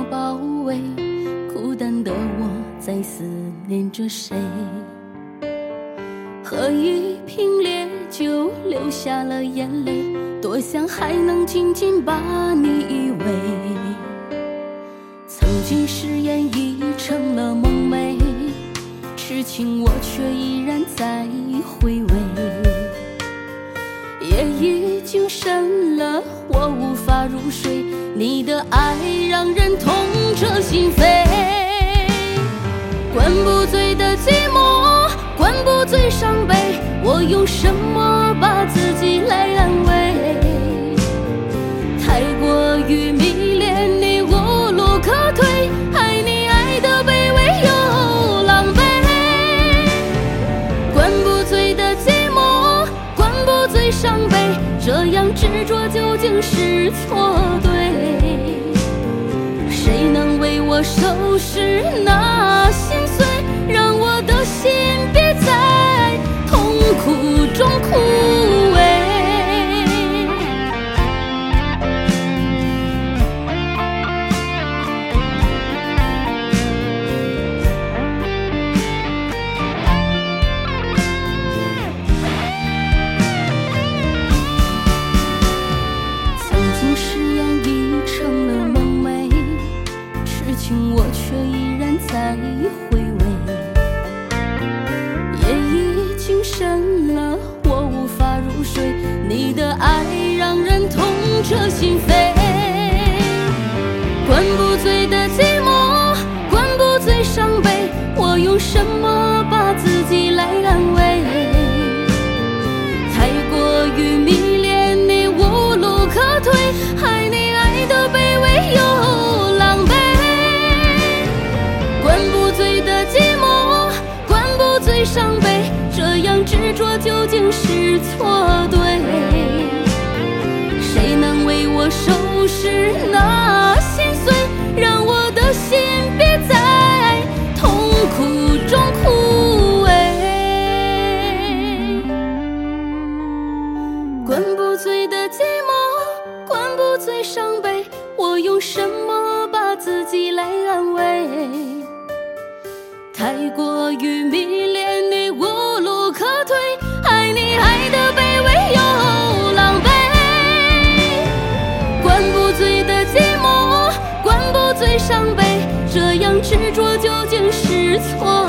我包围，孤单的我在思念着谁。喝一瓶烈酒，流下了眼泪，多想还能紧紧把你依偎。曾经誓言已成了梦寐，痴情我却依然在回味。夜已经深了，我无法入睡，你的爱让人痛彻心扉。灌不醉的寂寞，灌不醉伤悲，我用什么把自己来安慰？太过于迷恋你无路可退，爱你爱的卑微又狼狈。灌不醉的寂寞，灌不醉伤悲，这样执着究竟是错对？谁能为我收拾那心碎，让我的心别在痛苦中枯萎？曾经誓言已成了梦寐，痴情我却依然在回味。夜已经深了，我无法入睡，你的爱让人痛彻心扉。灌不醉的寂寞，灌不醉伤悲，我用什么把自己来安慰？太过于迷恋你无路可退，爱你爱的卑微又狼狈。灌不醉的寂寞，灌不醉伤悲，这样执着究竟是错对？谁能为我收拾那心碎，让我的心别在痛苦中枯萎？灌不醉的寂寞，灌不醉伤悲，我用什么把自己来安慰？太过于迷恋你无路可退，爱你爱的卑微又狼狈。灌不醉的寂寞，灌不醉伤悲，这样执着究竟是错